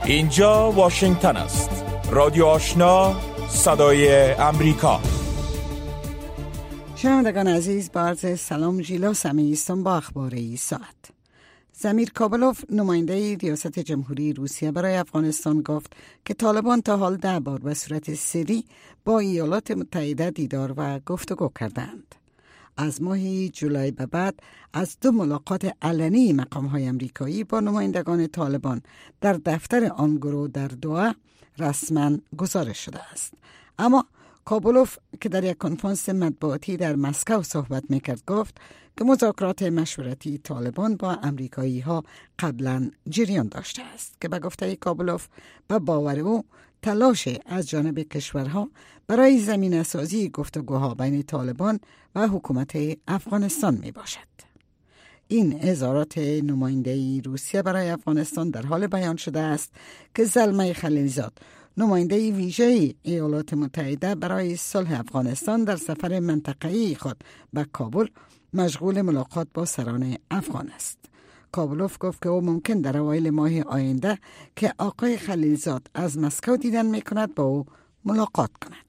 اینجا واشنگتن است. رادیو آشنا، صدای امریکا. شنوندگان عزیز، با عرض سلام جیلا سمی هستم با اخبار این ساعت. زمیر کابلوف نماینده ریاست جمهوری روسیه برای افغانستان گفت که طالبان تا حال 10 بار به صورت سری با ایالات متحده دیدار و گفتگو کردند. از ماه جولای به بعد از 2 ملاقات علنی مقام‌های امریکایی با نمایندگان طالبان در دفتر آن گروه در دوحه رسما گزارش شده است. اما کابلوف که در یک کنفرانس مطبوعاتی در مسکو صحبت میکرد گفت که مذاکرات مشورتی طالبان با امریکایی ها قبلا جریان داشته است که به گفته کابلوف به باور او تلاش از جانب کشورها برای زمینه سازی گفتگوها بین طالبان و حکومت افغانستان می باشد. این اظهارات نماینده روسیه برای افغانستان در حال بیان شده است که زلمه خلیلزاد نماینده ویژه ایالات متحده برای صلح افغانستان در سفر منطقه‌ای خود به کابل مشغول ملاقات با سران افغان است. کابلوف گفت که او ممکن در اوایل ماه آینده که آقای خلیلزاد از مسکو دیدن می‌کند با او ملاقات کند.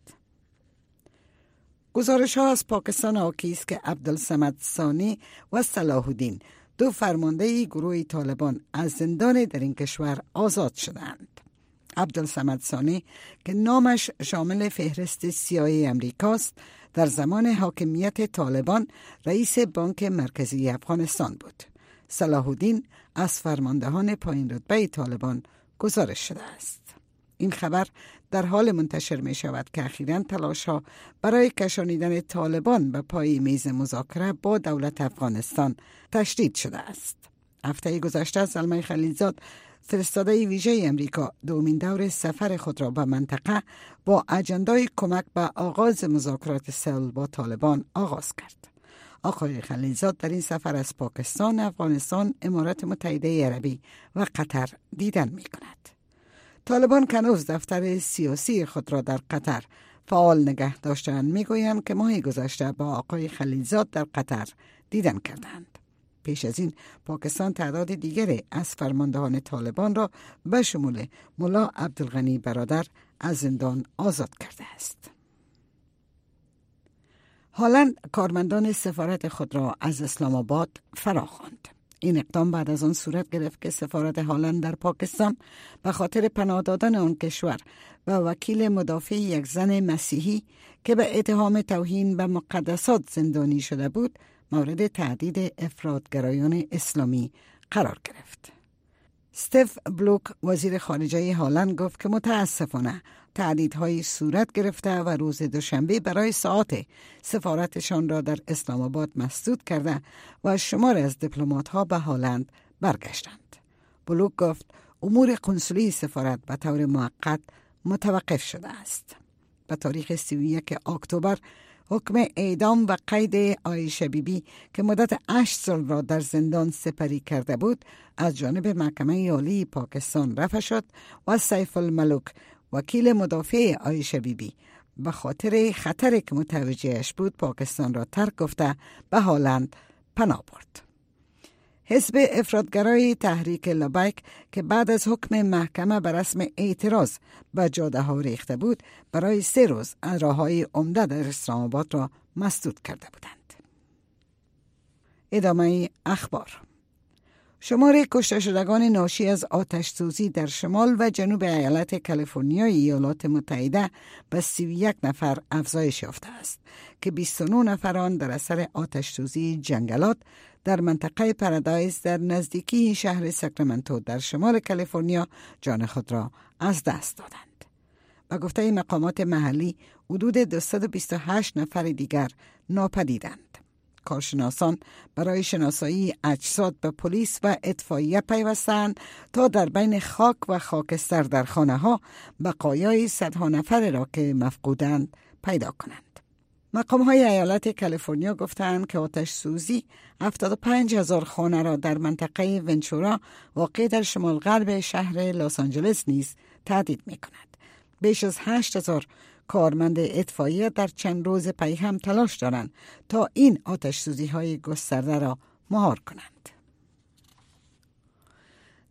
گزارش ها از پاکستان حاکی است که عبدالصمد ثانی و صلاح الدین 2 فرمانده گروه طالبان از زندان در این کشور آزاد شدند. عبدالصمد ثانی که نامش شامل فهرست سیاهی امریکاست، در زمان حاکمیت طالبان رئیس بانک مرکزی افغانستان بود. صلاح الدین از فرماندهان پایین رتبه طالبان گزارش شده است. این خبر در حال منتشر می شود که اخیراً تلاش‌ها برای کشانیدن طالبان به پای میز مذاکره با دولت افغانستان تشدید شده است. هفته گذشته زلمه خلیلزاد فرستاده ویژه امریکا دومین دور سفر خود را به منطقه با اجندای کمک به آغاز مذاکرات صلح با طالبان آغاز کرد. آقای خلیلزاد در این سفر از پاکستان، افغانستان، امارات متحده عربی و قطر دیدن می کند. طالبان کنوز دفتر سیاسی خود را در قطر فعال نگه داشتند. می گویند که ماه گذشته با آقای خلیلزاد در قطر دیدن کردند. پیش از این پاکستان تعداد دیگری از فرماندهان طالبان را به شمول ملا عبدالغنی برادر از زندان آزاد کرده است. هالند کارمندان سفارت خود را از اسلام آباد فراخواند. این اقدام بعد از آن صورت گرفت که سفارت هالند در پاکستان به خاطر پناه دادن آن کشور و وکیل مدافع یک زن مسیحی که به اتهام توهین به مقدسات زندانی شده بود مورد تهدید افراطگرایان اسلامی قرار گرفت. استف بلوک وزیر خارجه هالند گفت که متاسفانه تهدیدهای صورت گرفته و روز دوشنبه برای ساعات سفارتشان را در اسلام آباد مسدود کرده و شمار از دیپلمات‌ها به هالند برگشتند. بلوک گفت امور قنصلی سفارت به طور موقت متوقف شده است. به تاریخ 31 اکتبر حکم اعدام و قید عایشه بیبی که مدت 8 سال را در زندان سپری کرده بود از جانب محکمه عالی پاکستان رفع شد و سیف الملوک وکیل مدافع عایشه بیبی به خاطر خطری که متوجهش بود پاکستان را ترک گفته به هالند پناه برد. حزب افراطگرای تحریک لبیک که بعد از حکم محکمه به رسم اعتراض به جاده ها ریخته بود برای 3 روز راههای عمده در اسلام آباد را مسدود کرده بودند. ادامه اخبار. شمار کشته شدگان ناشی از آتش سوزی در شمال و جنوب ایالت کالیفرنیا ایالات متحده به 31 نفر افزایش یافته است که 29 نفر آن در اثر آتش سوزی جنگلات در منطقه پارادایز در نزدیکی شهر ساکرامنتو در شمال کالیفرنیا جان خود را از دست دادند. به گفته مقامات محلی حدود 228 نفر دیگر ناپدیدند. کارشناسان برای شناسایی اجساد به پلیس و اطفائیه پیوستند تا در بین خاک و خاکستر در خانه ها بقایای صدها نفر را که مفقودند پیدا کنند. مقام های ایالت کالیفرنیا گفتند که آتش سوزی 75,000 خانه را در منطقه ونچورا واقع در شمال غرب شهر لس آنجلس نیز تهدید می کند. بیش از 8,000 کارمند اطفائیه در چند روز پی هم تلاش دارند تا این آتش سوزی های گسترده را مهار کنند.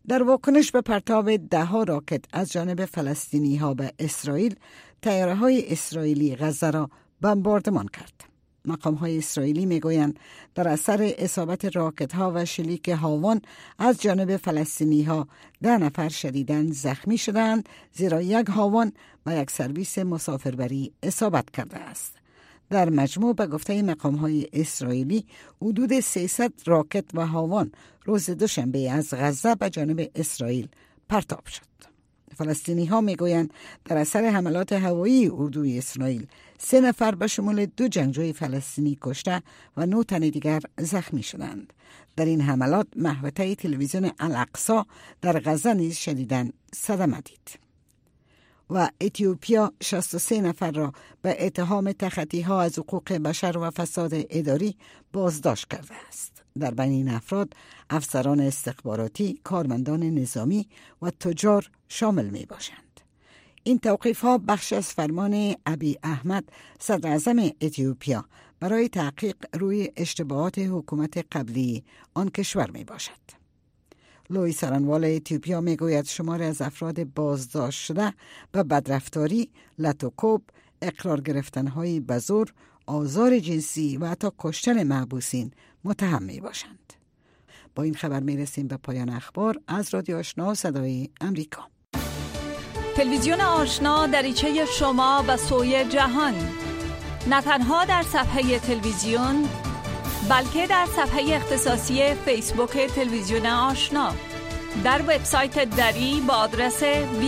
در واکنش به پرتاب 10 راکت از جانب فلسطینی ها به اسرائیل، طیاره های اسرائیلی غزه را بمباردمان کرد. مقام های اسرائیلی می گویند در اثر اصابت راکت ها و شلیک هاون از جانب فلسطینی ها 10 نفر شدیداً زخمی شدند، زیرا یک هاون و یک سرویس مسافربری اصابت کرده است. در مجموع به گفته مقام های اسرائیلی حدود 300 راکت و هاون روز دوشنبه از غزه به جانب اسرائیل پرتاب شد. فلسطینی ها می گویند در اثر حملات هوایی اردوی اسرائیل 3 نفر به شمول 2 جنگجوی فلسطینی کشته و 9 تن دیگر زخمی شدند. در این حملات محوطه تلویزیون الاقصی در غزه نیز شدیداً صدمه دید. و اتیوپیا 63 نفر را به اتهام تخطی ها از حقوق بشر و فساد اداری بازداشت کرده است. در بین این افراد افسران استخباراتی، کارمندان نظامی و تجار شامل می باشند. این توقیف ها بخش از فرمان ابی احمد صدر اعظم اتیوپیا برای تحقیق روی اشتباهات حکومت قبلی آن کشور می باشد. لوی سرانوال اتیوپیا می گوید شمار از افراد بازداشت شده به بدرفتاری، لطوکوب، اقرار گرفتنهای به زور، آزار جنسی و حتی کشتن محبوسین متهم می باشند. با این خبر می رسیم به پایان اخبار از رادیو آشنا صدای امریکا. تلویزیون آشنا دریچه شما و سوی جهان، نه تنها در صفحه تلویزیون بلکه در صفحه اختصاصی فیسبوک تلویزیون آشنا، در وبسایت دری با آدرس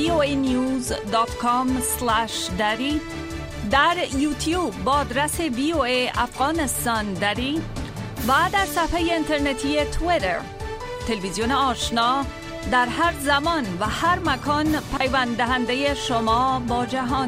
voanews.com/dari، در یوتیوب با آدرس VOA افغانستان دری و در صفحه اینترنتی توییتر. تلویزیون آشنا در هر زمان و هر مکان پیوند دهنده شما با جهان.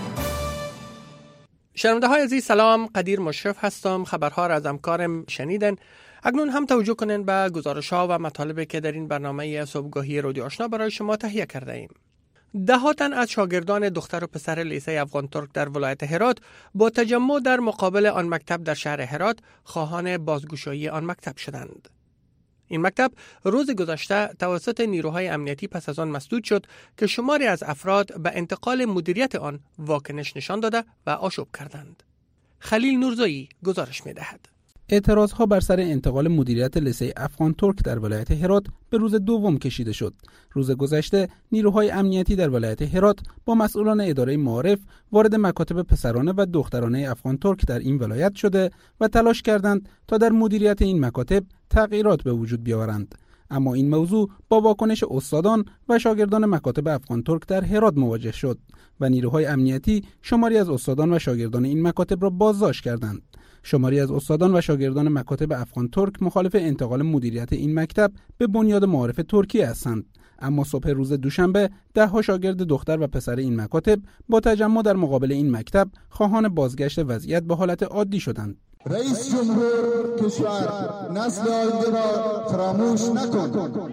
شنونده های عزیز سلام، قدیر مشرف هستم. خبرها را از همکارم شنیدن. اکنون هم توجه کنین به گزارش ها و مطالبی که در این برنامه صبحگاهی رادیو آشنا برای شما تهیه کرده ایم. 10 تن از شاگردان دختر و پسر لیسه افغان ترک در ولایت هرات با تجمع در مقابل آن مکتب در شهر هرات خواهان بازگشایی آن مکتب شدند. این مکتب روز گذشته توسط نیروهای امنیتی پس از آن مسدود شد که شماری از افراد به انتقال مدیریت آن واکنش نشان داده و آشوب کردند. خلیل نورزایی گزارش می‌دهد. اعتراضها بر سر انتقال مدیریت لیسه افغان ترک در ولایت هرات به روز دوم کشیده شد. روز گذشته نیروهای امنیتی در ولایت هرات با مسئولان اداره معارف وارد مکاتب پسرانه و دخترانه افغان ترک در این ولایت شده و تلاش کردند تا در مدیریت این مکاتب تغییرات به وجود بیاورند. اما این موضوع با واکنش استادان و شاگردان مکاتب افغان ترک در هرات مواجه شد و نیروهای امنیتی شماری از استادان و شاگردان این مکاتب را بازداشت کردند. شماری از استادان و شاگردان مکاتب افغان ترک مخالف انتقال مدیریت این مکتب به بنیاد معارف ترکیه هستند. اما صبح روز دوشنبه 10 شاگرد دختر و پسر این مکاتب با تجمع در مقابل این مکتب خواهان بازگشت وضعیت به حالت عادی شدند. رئیس جمهور کشور نسل آینده را فراموش نکن.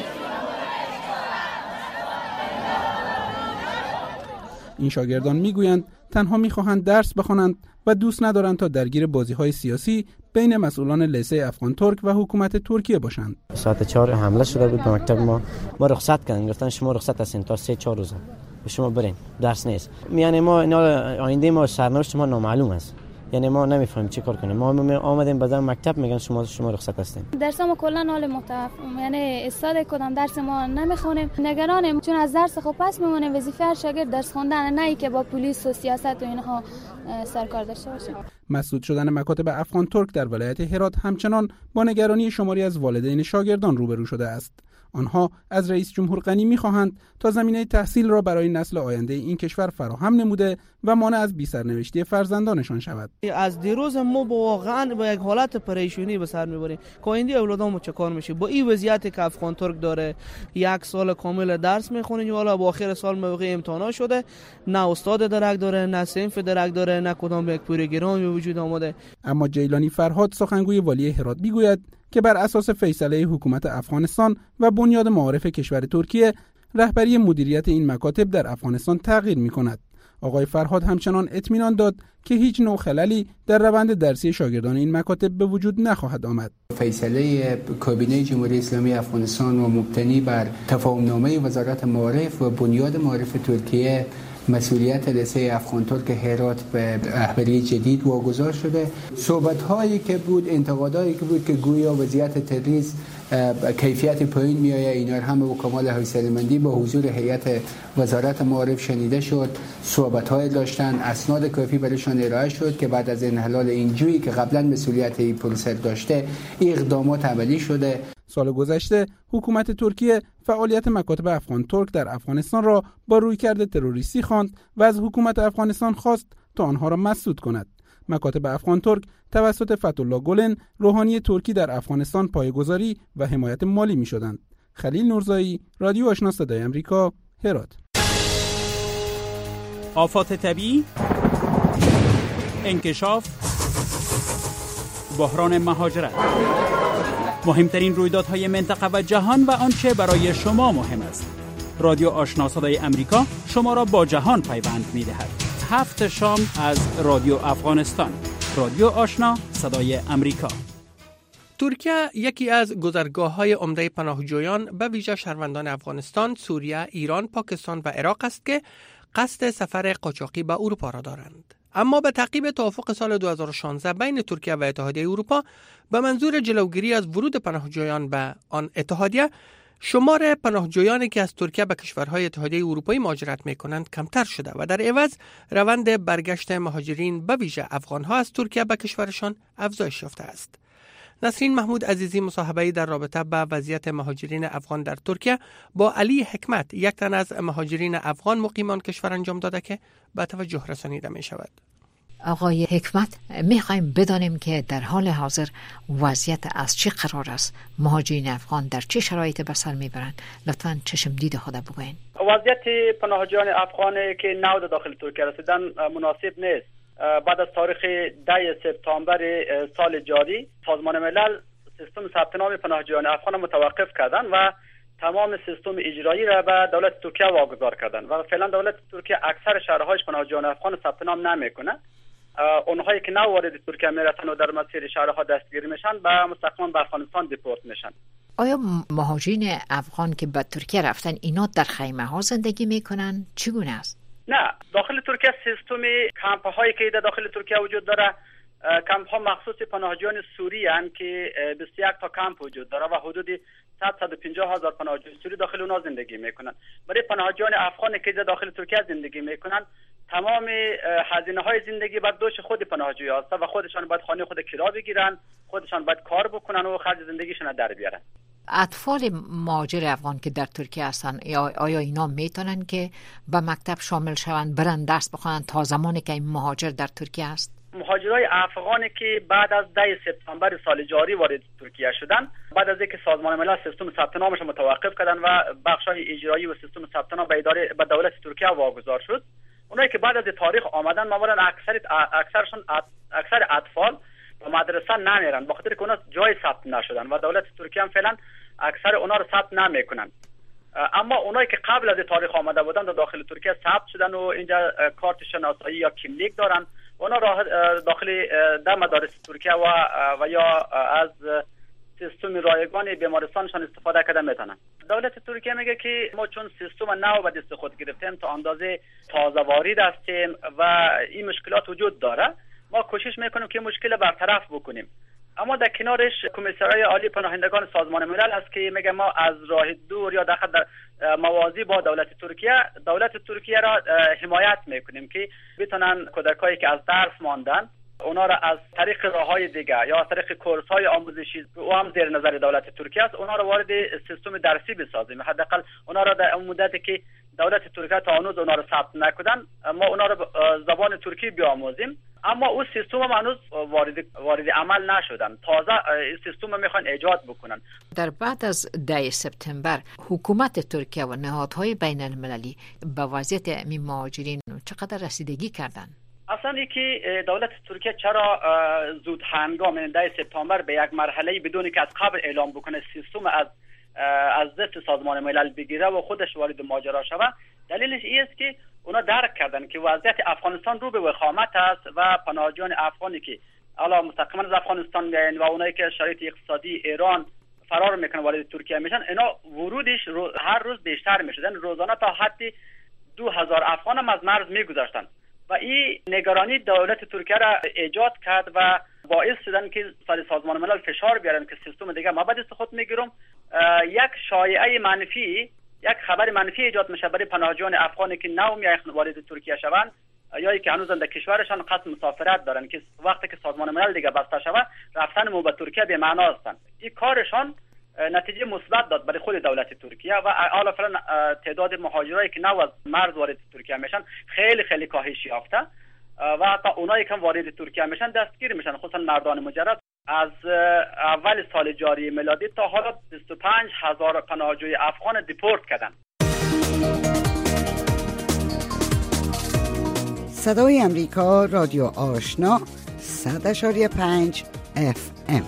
این شاگردان میگویند تنها میخواهند درس بخوانند و دوست ندارند تا درگیر بازی‌های سیاسی بین مسئولان لیسه افغان ترک و حکومت ترکیه باشند. ساعت 4 حمله شده بود به مکتب ما رخصت کردن، گفتن شما رخصت هستین تا 3-4 روز شما برین، درس نیست. یعنی ما آینده ما سرنوشت ما نامعلوم است. یعنی ما نمیفهمیم چی کار کنیم. ما آمدیم به مکتب میگن شما رخصت هستین. درس ما کلا حال متفاوت، یعنی استاد کدام درس ما نمیخونیم، نگرانیم چون از درس خود پس میمونیم. وظیفه هر شاگرد درس خوندن، نه ای که با پلیس و سیاست و اینها سرکار داشته باشیم. مسدود شدن مکاتب افغان ترک در ولایت هرات همچنان با نگرانی شماری از والدین شاگردان روبرو شده است. آنها از رئیس جمهور غنی می‌خواهند تا زمینه تحصیل را برای نسل آینده این کشور فراهم نموده و مانع از بی‌سرنوشتی فرزندانشان شود. از دیروز ما واقعا با یک حالت پریشانی به سر می‌بریم که آینده اولادامو چه کار میشه با این وضعیتی که افغان ترک داره. 1 سال کامل درس می‌خونیم، حالا با آخر سال موقع امتحانا شده، نه استاد درک داره، نه صنف درک داره، نه کدام یک پروگرام به وجود آمده. اما جیلانی فرهاد سخنگوی والی هرات میگوید که بر اساس فیصله حکومت افغانستان و بنیاد معارف کشور ترکیه رهبری مدیریت این مکاتب در افغانستان تغییر می‌کند. آقای فرهاد همچنان اطمینان داد که هیچ نوع خللی در روند درسی شاگردان این مکاتب به وجود نخواهد آمد. فیصله کابینه جمهوری اسلامی افغانستان و مبتنی بر تفاهمنامه وزارت معارف و بنیاد معارف ترکیه مسئولیت لسه افغان ترک هرات به رهبری جدید واگذار شده. صحبت‌هایی که بود، انتقادایی که بود که گویا وضعیت تدریس کیفیت پایین میآید، اینا همه با کمال حوصله‌مندی با حضور هیئت وزارت معارف شنیده شد. صحبت‌های داشتن، اسناد کافی برایشان ارائه شد که بعد از انحلال این جویی که قبلا مسئولیت این پروسه داشته، این اقدامات عملی شده. سال گذشته حکومت ترکیه فعالیت مکاتب افغان ترک در افغانستان را با رویکرد تروریستی خواند و از حکومت افغانستان خواست تا آنها را مسدود کند. مکاتب افغان ترک توسط فتح‌الله گلن، روحانی ترکی در افغانستان پایه‌گذاری و حمایت مالی می‌شدند. خلیل نورزایی، رادیو آشنا صدای آمریکا، هرات. آفات طبیعی، انکشاف، بحران مهاجرت، مهمترین رویدادهای منطقه و جهان و آنچه برای شما مهم است. رادیو آشنا صدای آمریکا شما را با جهان پیوند می‌دهد. 7 شام از رادیو افغانستان. رادیو آشنا صدای آمریکا. ترکیه یکی از گذرگاه‌های عمده پناهجویان به ویژه شهروندان افغانستان، سوریه، ایران، پاکستان و عراق است که قصد سفر قاچاقی به اروپا را دارند. اما به تعقیب توافق سال 2016 بین ترکیه و اتحادیه اروپا به منظور جلوگیری از ورود پناهجویان به آن اتحادیه، شمار پناهجویانی که از ترکیه به کشورهای اتحادیه اروپایی مهاجرت می‌کنند کمتر شده و در عوض روند برگشت مهاجرین به ویژه افغان‌ها از ترکیه به کشورشان افزایش یافته است. نسرین محمود عزیزی مصاحبه‌ای در رابطه با وضعیت مهاجرین افغان در ترکیه با علی حکمت، یک تن از مهاجرین افغان مقیم آن کشور انجام داده که به توجه رسانیده می شود. آقای حکمت، میخوایم بدانیم که در حال حاضر وضعیت از چه قرار است؟ مهاجرین افغان در چه شرایطی به سر میبرند؟ لطفاً چشم دید خود بگوین. وضعیت پناهجویان افغانی که نو داخل ترکیه رسیدن مناسب نیست. بعد از تاریخ 10 سپتامبر سال جاری سازمان ملل سیستم ثبت نام پناهجویان افغان متوقف کردن و تمام سیستم اجرایی را به دولت ترکیه واگذار کردن و فعلا دولت ترکیه اکثر شهرهایش پناهجویان افغان ثبت نام نمیکنه. اونهایی که نو وارد ترکیه میرسن و در مسیر شهرها دستگیر میشن به مستقیما به افغانستان دیپورت میشن. آیا مهاجرین افغان که به ترکیه رفتن اینا در خیمه ها زندگی میکنن؟ چگونه است؟ نه، داخل ترکیه سیستم کمپ هایی که داخل ترکیه وجود داره، کمپ ها مخصوص پناهجویان سوری هستند که 21 تا کمپ وجود داره و حدود 150 هزار پناهجوی سوری داخل اونها زندگی میکنن. برای پناهجویان افغانی که داخل ترکیه زندگی میکنن، تمام هزینه های زندگی بر دوش خود پناهجوی هست و خودشان باید خانه خود کرا بگیرن، خودشان باید کار بکنن و خرج زندگیشون در بیارن. اطفال مهاجر افغان که در ترکیه هستن، آیا اینا میتونن که به مکتب شامل شوند، برن درس بخونن تا زمانی که این مهاجر در ترکیه است؟ مهاجرای افغانی که بعد از 10 سپتامبر سال جاری وارد ترکیه شدن، بعد از اینکه سازمان ملل سیستم ثبت نامش متوقف کردن و بخشای اجرایی و سیستم ثبت نام به دولت ترکیه واگذار شد، اونایی که بعد از تاریخ آمدن معمولا اکثر اطفال به مدرسه نمیرن، بخاطر که اونا جای ثبت نشدن و دولت ترکیه هم فعلا اکثر اونا رو ثبت نمیکنن. اما اونایی که قبل از تاریخ آمده بودن در داخل ترکیه ثبت شدن و اینجا کارت شناسایی یا کیملیک دارن، اونا راه داخل در مدارس ترکیه و یا از سیستم رایگان بیمارستانشان استفاده کرده میتونن. دولت ترکیه میگه که ما چون سیستم نو به دست خود گرفتیم تا اندازه تازه وارد هستیم و این مشکلات وجود داره، ما کوشش میکنیم که مشکل برطرف بکنیم. اما در کنارش کمیسیون‌های عالی پناهندگان سازمان ملل است که میگه ما از راه دور یا در موازی با دولت ترکیه را حمایت میکنیم که بتونن کودکایی که از درس ماندن اونا را از طریق راههای دیگه یا از طریق کورس‌های آموزشی او هم زیر نظر دولت ترکیه است، اونا را وارد سیستم درسی بسازیم. حداقل اونا را در مدتی که دولت ترکیه تا هنوز اونا را ثبت نکردن، ما اونا را زبان ترکی بیاموزیم. اما او سیستم هم هنوز وارد عمل نشدن، تازه سیستم میخوان ایجاد بکنن. در بعد از 10 سپتامبر حکومت ترکیه و نهادهای بین المللی به وضعیت این مهاجرین چقدر رسیدگی کردن؟ اصلا اینکه دولت ترکیه چرا زود هنگام 10 سپتامبر به یک مرحله بدون که از قبل اعلام بکنه سیستم از از ضد سازمان ملل بگیره و خودش وارد ماجرا شود. دلیلش این است که اونا درک کردن که وضعیت افغانستان رو به وخامت است و پناهجویان افغانی که حالا مستقیما از افغانستان میایند و اونایی که شرایط اقتصادی ایران فرار میکنن وارد ترکیه میشن، اینا ورودش هر روز بیشتر میشه. روزانه تا حد 2000 افغان هم از مرز میگذاشتن و این نگرانی دولت ترکیه را ایجاد کرد و باعث شدن که سازمان ملل فشار بیارن که سیستم دیگه ما بعد خود میگیرم. یک شایعه منفی، یک خبر منفی ایجاد میشه برای پناهجویان افغانی که نو میایند وارد ترکیه شوند یا که هنوز در کشورشان قصد مسافرت دارن که وقتی که سازمان ملل دیگه بسته شود رفتن مو به ترکیه به معنا هستند. این کارشان نتیجه مثبت داد برای خود دولت ترکیه و حالا فعلا تعداد مهاجرایی که نو از مرز وارد ترکیه میشن خیلی خیلی کاهش یافته و حتی اونایی که وارد ترکیه میشن دستگیر میشن، خصوصا مردان مجرد. از اول سال جاری میلادی تا حالا 25000 پناهجوی افغان دیپورت کردن. صدای امریکا، رادیو آشنا، 100.5 FM.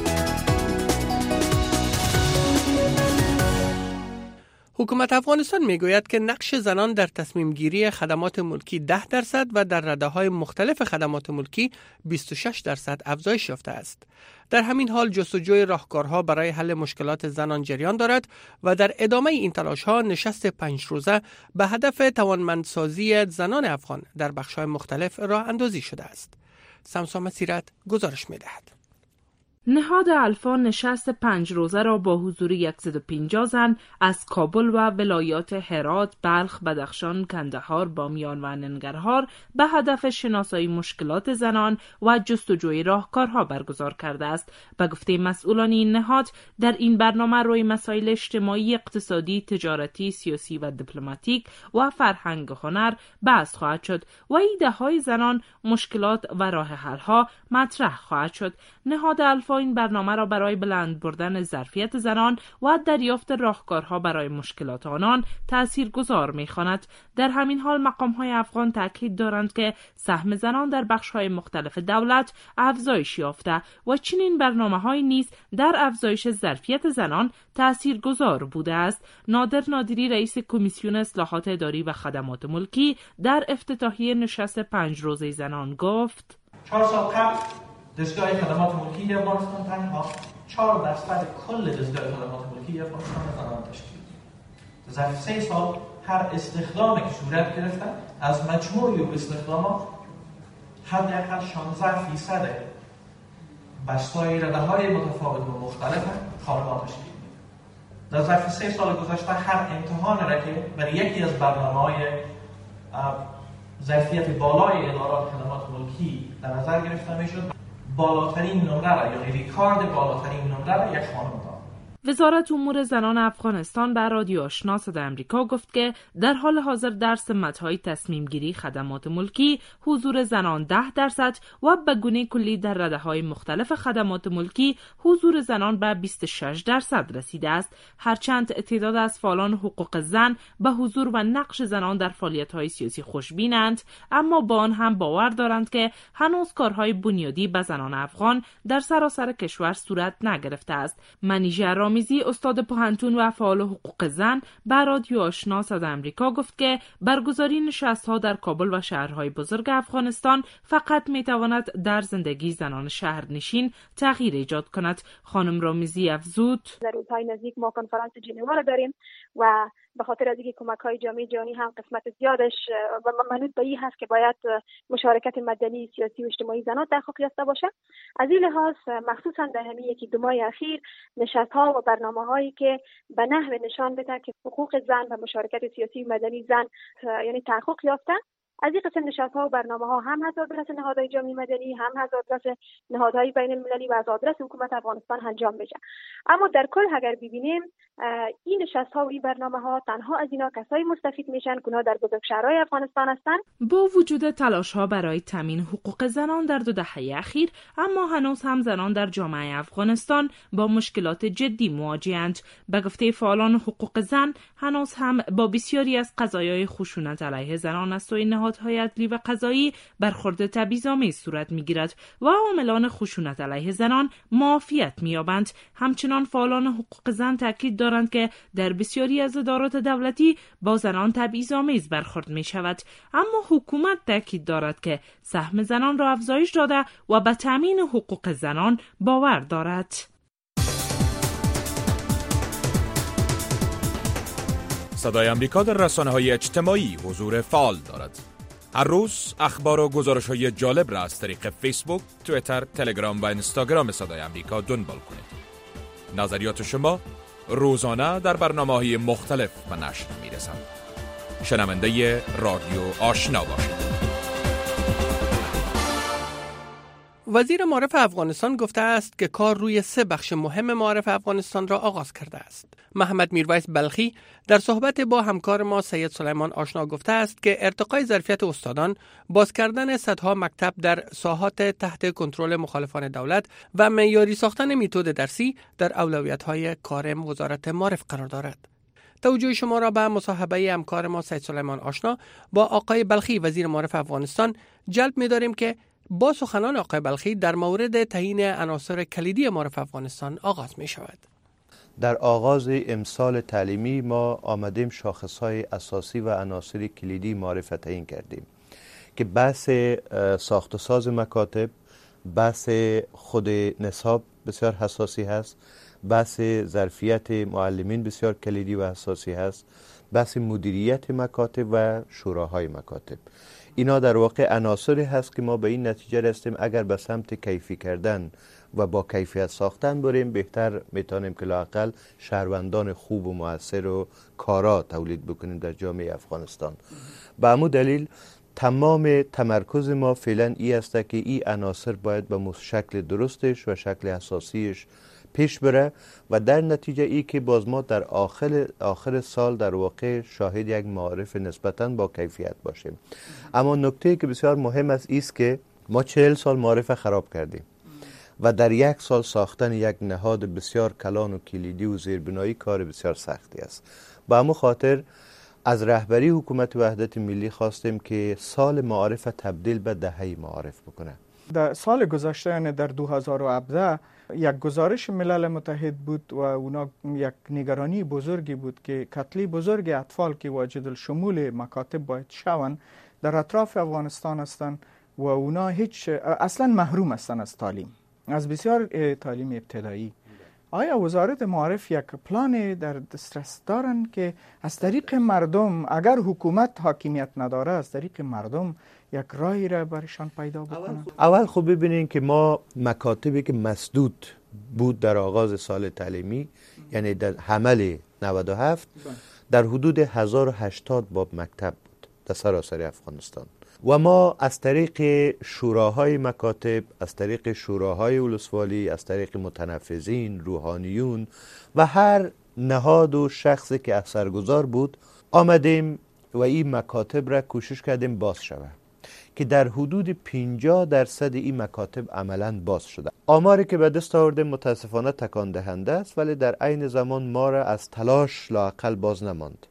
حکومت افغانستان میگوید که نقش زنان در تصمیم گیری خدمات ملکی 10% و در رده‌های مختلف خدمات ملکی 26% افزایش یافته است. در همین حال جستجوی راهکارها برای حل مشکلات زنان جریان دارد و در ادامه این تلاش‌ها نشست 5 روزه به هدف توانمندسازی زنان افغان در بخش‌های مختلف راه اندازی شده است. سمسا مسیرت گزارش می‌دهد. نهاد الفا نشست 5 روزه را با حضور 150 زن از کابل و ولایات هرات، بلخ، بدخشان، کندهار، بامیان و ننگرهار به هدف شناسایی مشکلات زنان و جستجوی راهکارها برگزار کرده است. به گفته مسئولان این نهاد، در این برنامه روی مسائل اجتماعی، اقتصادی، تجارتی، سیاسی و دیپلماتیک و فرهنگ و هنر بحث خواهد شد و ایده‌های زنان، مشکلات و راه حل‌ها مطرح خواهد شد. نهاد الفا این برنامه را برای بلند بردن ظرفیت زنان و دریافت راهکارها برای مشکلات آنان تاثیرگذار می‌خواند. در همین حال مقام‌های افغان تاکید دارند که سهم زنان در بخش‌های مختلف دولت افزایش یافته و چنین برنامه‌هایی نیز در افزایش ظرفیت زنان تاثیرگذار بوده است. نادر نادری رئیس کمیسیون اصلاحات اداری و خدمات ملکی در افتتاحیه نشست 5 روزه زنان گفت: 4 سال قبل دستگاه خدمات ملکی افغانستان تنها 4% کل دستگاه خدمات ملکی افغانستان زنان تشکیل می‌داد. ظرف 3 سال هر استخدامی که صورت گرفته از مجموع استخدامات حداقل 16% بستای رده‌های متفاوت و مختلف خانم‌ها تشکیل می‌داد. در ظرف 3 سال گذشته هر امتحان را که برای یکی از برنامه‌های ظرفیت بالای ادارات خدمات ملکی در نظر گرفته می‌شد، بالاترین نمره را یعنی ریکارد بالاترین نمره را یک خانم داد. وزارت امور زنان افغانستان به رادیو آشنا صدای آمریکا گفت که در حال حاضر در سمت‌های تصمیم گیری خدمات ملکی حضور زنان 10% و به گونه کلی در رده‌های مختلف خدمات ملکی حضور زنان به 26% رسیده است. هرچند تعداد از فعالان حقوق زن به حضور و نقش زنان در فعالیت‌های سیاسی خوشبینند، اما با آن هم باور دارند که هنوز کارهای بنیادی به زنان افغان در سراسر کشور صورت نگرفته است. منیژه میزی استاد پوهنتون و فعال حقوق زن به رادیو آشنا صدای آمریکا گفت که برگزاری نشست‌ها در کابل و شهرهای بزرگ افغانستان فقط میتواند در زندگی زنان شهرنشین تغییر ایجاد کند. خانم رامیزی افزود: در روزهای نزدیک ما کنفرانس ژنو را داریم و به خاطر از اینکه کمک‌های جامعه جهانی هم قسمت زیادش منوط به این هست که باید مشارکت مدنی، سیاسی و اجتماعی زنان تحقق یافته باشه، از این لحاظ مخصوصا در همین 1-2 ماه اخیر نشست‌ها و برنامه‌هایی که به نحو نشان بده که حقوق زن و مشارکت سیاسی و مدنی زن یعنی تحقق یافته، از این قسم نشست‌ها و برنامه‌ها هم از آدرس نهادهای جامعه مدنی، هم از آدرس نهادهای بین‌المللی و از آدرس حکومت افغانستان انجام بشه. اما در کل اگر ببینیم این نشست‌ها و این برنامه‌ها تنها از اینا کسایی مستفید میشن که اونها در بزرگشهرهای افغانستان هستن. با وجود تلاش‌ها برای تامین حقوق زنان در 2 دهه اخیر، اما هنوز هم زنان در جامعه افغانستان با مشکلات جدی مواجه‌اند. به گفته فعالان حقوق زن، هنوز هم با بسیاری از قضایای خشونت علیه زنان از سوی نهادهای نهادهای عدلی و قضایی برخورد تبعیض‌آمیز صورت می‌گیرد و عاملان خشونت علیه زنان معافیت می‌یابند. همچنان فعالان حقوق زن تاکید دارند که در بسیاری از ادارات دولتی با زنان تبعیض‌آمیز برخورد می‌شود، اما حکومت تاکید دارد که سهم زنان را افزایش داده و به تامین حقوق زنان باور دارد. صدای آمریکا در رسانه‌های اجتماعی حضور فعال دارد. هر روز اخبار و گزارش‌های جالب را از طریق فیسبوک، توییتر، تلگرام و اینستاگرام صدای آمریکا دنبال کنید. نظریات شما روزانه در برنامه‌های مختلف به نشر می‌رسد. شنونده رادیو آشنا باشید. وزیر معارف افغانستان گفته است که کار روی 3 بخش مهم معارف افغانستان را آغاز کرده است. محمد میرویس بلخی در صحبت با همکار ما سید سلیمان آشنا گفته است که ارتقای ظرفیت استادان، باز کردن صدها مکتب در ساحات تحت کنترل مخالفان دولت و معیاری ساختن متد درسی در اولویت‌های کار وزارت معارف قرار دارد. توجه شما را به مصاحبه همکار ما سید سلیمان آشنا با آقای بلخی وزیر معارف افغانستان جلب می‌داریم که با سخنان آقای بلخی در مورد تعیین عناصر کلیدی معارف افغانستان آغاز می شود. در آغاز امسال تعلیمی ما آمدیم شاخصهای اساسی و عناصر کلیدی معارف تعیین کردیم که بحث ساخت و ساز مکاتب، بحث خود نصاب بسیار حساسی هست، بحث ظرفیت معلمین بسیار کلیدی و حساسی هست، بحث مدیریت مکاتب و شوراهای مکاتب. اینا در واقع عناصری هست که ما به این نتیجه رسیدیم اگر به سمت کیفی کردن و با کیفیت ساختن بریم بهتر میتونیم که لااقل شهروندان خوب و مؤثر و کارا تولید بکنیم در جامعه افغانستان. به همون دلیل تمام تمرکز ما فعلا این است که این عناصر باید به شکل درستش و شکل اساسیش پیش بره و در نتیجه ای که باز ما در آخر سال در واقع شاهد یک معارف نسبتاً با کیفیت باشیم. اما نکته که بسیار مهم است که ما 40 سال معارف خراب کردیم و در 1 سال ساختن یک نهاد بسیار کلان و کلیدی و زیربنایی کار بسیار سختی است. با همون خاطر از رهبری حکومت وحدت ملی خواستیم که سال معارف تبدیل به دهه معارف بکنه. در سال گذشته یعنی در 2017 یک گزارش ملل متحد بود و اونا یک نگرانی بزرگی بود که کتله بزرگ اطفال که واجد الشمول مکاتب باید شوند در اطراف افغانستان هستند و اونا اصلا محروم هستند از تعلیم، از بسیار تعلیم ابتدایی. آیا وزارت معارف یک پلان در دسترس دارن که از طریق مردم، اگر حکومت حاکمیت نداره، از طریق مردم یک راهی را برشان پیدا بکنن؟ اول خوب ببینین که ما مکاتبی که مسدود بود در آغاز سال تعلیمی، یعنی در حمل 97 در حدود 1080 باب مکتب بود در سراسر افغانستان و ما از طریق شوراهای مکاتب، از طریق شوراهای ولسوالی، از طریق متنفذین، روحانیون و هر نهاد و شخصی که اثرگذار بود آمدیم و این مکاتب را کوشش کردیم باز شود که در حدود 50% این مکاتب عملاً باز شده. آماری که به دست آوردیم متاسفانه تکان دهنده است، ولی در عین زمان ما را از تلاش لااقل باز نماند.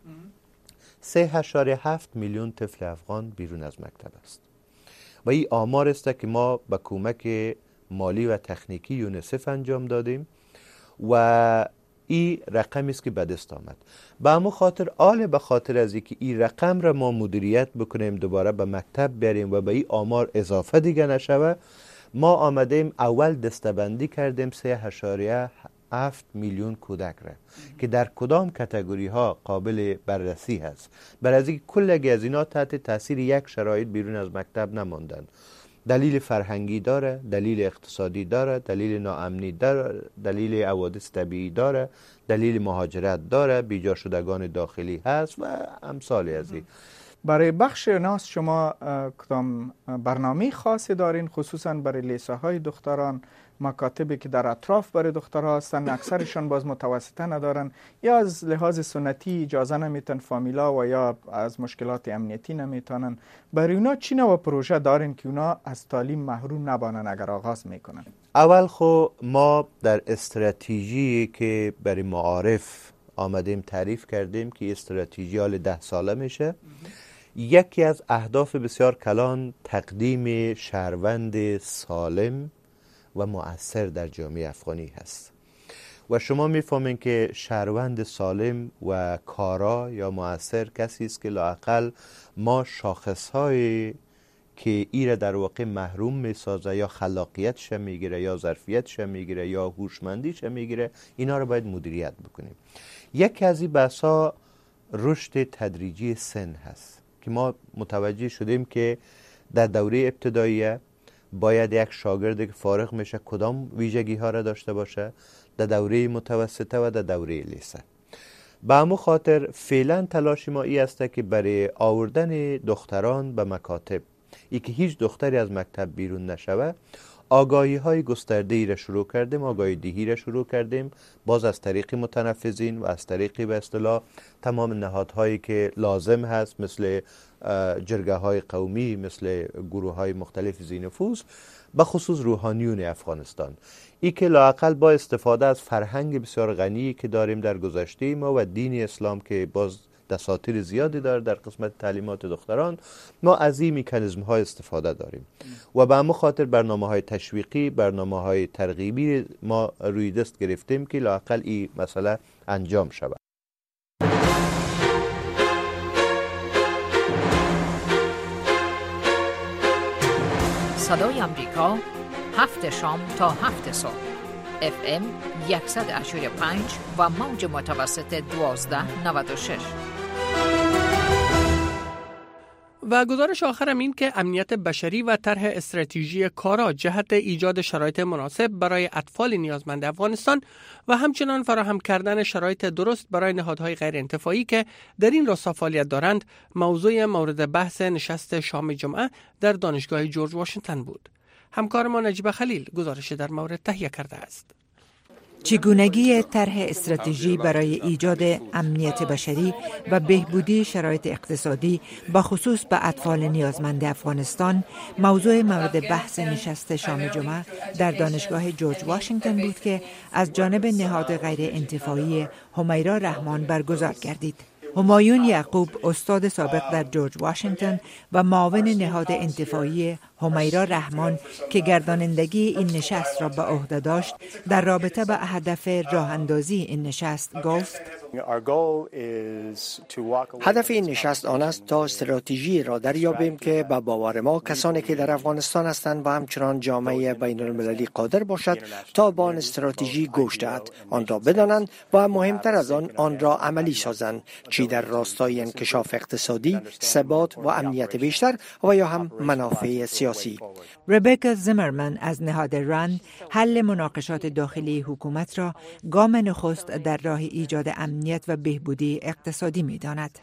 3.7 میلیون طفل افغان بیرون از مکتب است و این آمار است که ما با کمک مالی و تکنیکی یونیسف انجام دادیم و این رقمی است که به دست آمد. به همون خاطر به خاطر از اینکه این رقم را ما مدیریت بکنیم، دوباره به مکتب بریم و به این آمار اضافه دیگه نشوه، ما آمدیم اول دستبندی کردیم 3.7 میلیون کودک را که در کدام کاتگوری ها قابل بررسی هست، برای از اینکه کل از اینا تحت تاثیر یک شرایط بیرون از مکتب نماندن. دلیل فرهنگی داره، دلیل اقتصادی داره، دلیل ناامنی داره، دلیل حوادث طبیعی داره، دلیل مهاجرت داره، بیجا شدگان داخلی هست و امثال از این. برای بخش ناس شما کدام برنامه خاصی دارین، خصوصا برای لیسه های دختران، مکاتبی که در اطراف برای دخترها هستن، اکثرشان باز متوسطه ندارن یا از لحاظ سنتی اجازه نمیتن فامیلا و یا از مشکلات امنیتی نمیتونن، برای اونا چی نوع پروژه دارین که اونا از تعلیم محروم نبانن اگر آغاز میکنن؟ اول خو ما در استراتژی که برای معارف آمدیم تعریف کردیم که استراتژی حال 10 ساله میشه یکی از اهداف بسیار کلان تقدیم شهروند سالم و مؤثر در جامعه افغانی هست و شما میفهمین که شهروند سالم و کارا یا مؤثر کسی است که لااقل ما شاخصهای که ایره در واقع محروم میسازه یا خلاقیتش میگیره یا ظرفیتش میگیره یا هوشمندیش میگیره، اینا رو باید مدیریت بکنیم. یکی از این بحثا رشد تدریجی سن هست که ما متوجه شدیم که در دوره ابتداییه باید یک شاگرد که فارغ میشه کدام ویژگی ها را داشته باشه، در دوره متوسطه و در دوره لیسه. به همون خاطر فعلا تلاش ما ای است که برای آوردن دختران به مکاتب، ای که هیچ دختری از مکتب بیرون نشوه، آگاهی های گسترده ای را شروع کردیم، آگاهی دهی را شروع کردیم، باز از طریق متنفذین و از طریق به اصطلاح تمام نهادهایی که لازم هست، مثل جرگه های قومی، مثل گروه های مختلف ذی نفوذ، به خصوص روحانیون افغانستان، ای که لااقل با استفاده از فرهنگ بسیار غنی که داریم در گذشته ما و دین اسلام که باز دساتیر زیادی داره در قسمت تعلیمات دختران، ما از این مکانیزم های استفاده داریم و به همون خاطر برنامه های تشویقی، برنامه های ترغیبی ما روی دست گرفتیم که لااقل این مسئله انجام شود. صدای آمریکا 7 شام تا 7 صبح FM 100.5 و موج متوسط 1296. و گزارش آخرم این که امنیت بشری و طرح استراتژی کارا جهت ایجاد شرایط مناسب برای اطفال نیازمند افغانستان و همچنان فراهم کردن شرایط درست برای نهادهای غیر انتفاعی که در این راستا فعالیت دارند موضوع مورد بحث نشست شام جمعه در دانشگاه جورج واشنگتن بود. همکار ما نجیب خلیل گزارش در مورد تهیه کرده است. چگونگی طرح استراتژی برای ایجاد امنیت بشری و بهبودی شرایط اقتصادی با خصوص به اطفال نیازمند افغانستان موضوع مورد بحث نشست شام جمعه در دانشگاه جورج واشنگتن بود که از جانب نهاد غیر انتفاعی همیرا رحمان برگزار گردید. همایون یعقوب استاد سابق در جورج واشنگتن و معاون نهاد انتفاعی همیرا رحمان که گردانندگی این نشست را به عهده داشت در رابطه به هدف راه اندازی این نشست گفت: هدف این نشست آن است تا استراتژی را دریابیم که به باور ما کسانی که در افغانستان هستند و همچنان جامعه بین المللی قادر باشد تا با آن استراتژی گوش دهد، آن را بدانند و مهمتر از آن را عملی سازند، چی در راستای انکشاف اقتصادی، ثبات و امنیت بیشتر و یا هم منافع سیاسی. ربکا زیمرمن از نهاد راند حل مناقشات داخلی حکومت را گام نخست در راه ایجاد امنیت و بهبودی اقتصادی می‌داند.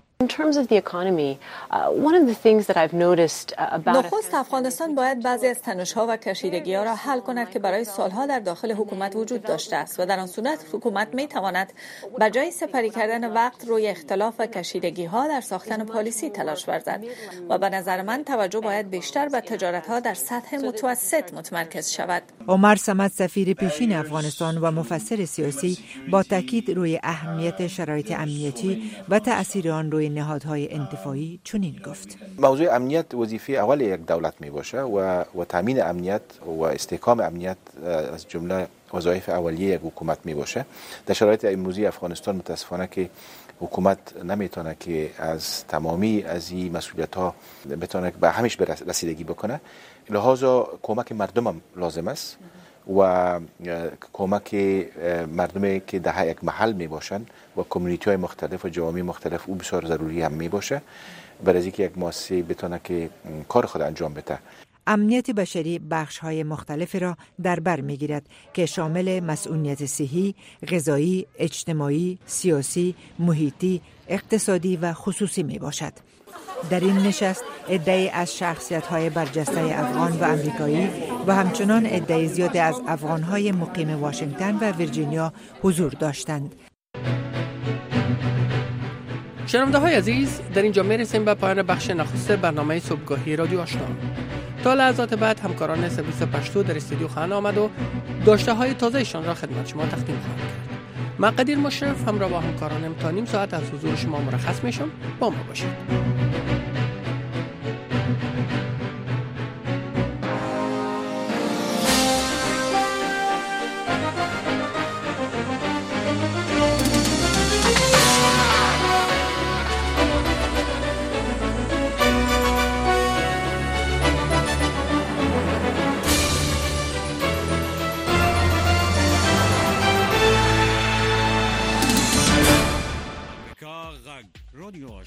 نخست افغانستان باید بعضی از تنش‌ها و کشیدگی‌ها را حل کند که برای سالها در داخل حکومت وجود داشته است و در آن صورت حکومت می‌تواند به جای سپری کردن وقت روی اختلاف و کشیدگی‌ها در ساختن پالیسی تلاش ورزد و به نظر من توجه باید بیشتر به تجارت‌ها در سطح متوسط متمرکز شود. عمر صمد سفیر پیشین افغانستان و مفسر سیاسی با تاکید روی اهمیت شرایط امنیتی و تأثیر آن روی نهادهای انتفاعی چنین گفت: موضوع امنیت وظیفه اول یک دولت می باشه و تامین امنیت و استحکام امنیت از جمله وظایف اولیه یک حکومت می باشه. در شرایط امروزی افغانستان متاسفانه که حکومت نمیتونه که از تمامی از این مسئولیت ها بتونه به همش رسیدگی بکنه، لذا کمک مردم هم لازم است و کمک مردمی که در یک محل می باشن و کمیونیتی های مختلف و جوامع مختلف او بسیار ضروری هم می باشه برای اینکه یک مؤسسه بتونه که کار خود انجام بده. امنیت بشری بخش‌های مختلفی را در بر می‌گیرد که شامل مسئولیت صحی، غذایی، اجتماعی، سیاسی، محیطی، اقتصادی و خصوصی میباشد. در این نشست عده‌ای از شخصیت‌های برجسته افغان و امریکایی و همچنان عده زیادی از افغان‌های مقیم واشنگتن و ویرجینیا حضور داشتند. شنونده های عزیز، در اینجا میرسیم به پایان بخش نخست برنامه صبحگاهی رادیو آشنا. تا لحظات بعد همکاران سرویس پشتو در استودیو خواهند آمد و داشته های تازهشان را خدمت شما تقدیم خواهند کرد. من قدیر مشرف همراه با همکارانم تا نیم ساعت از حضور شما مرخص میشم. با ما باشید.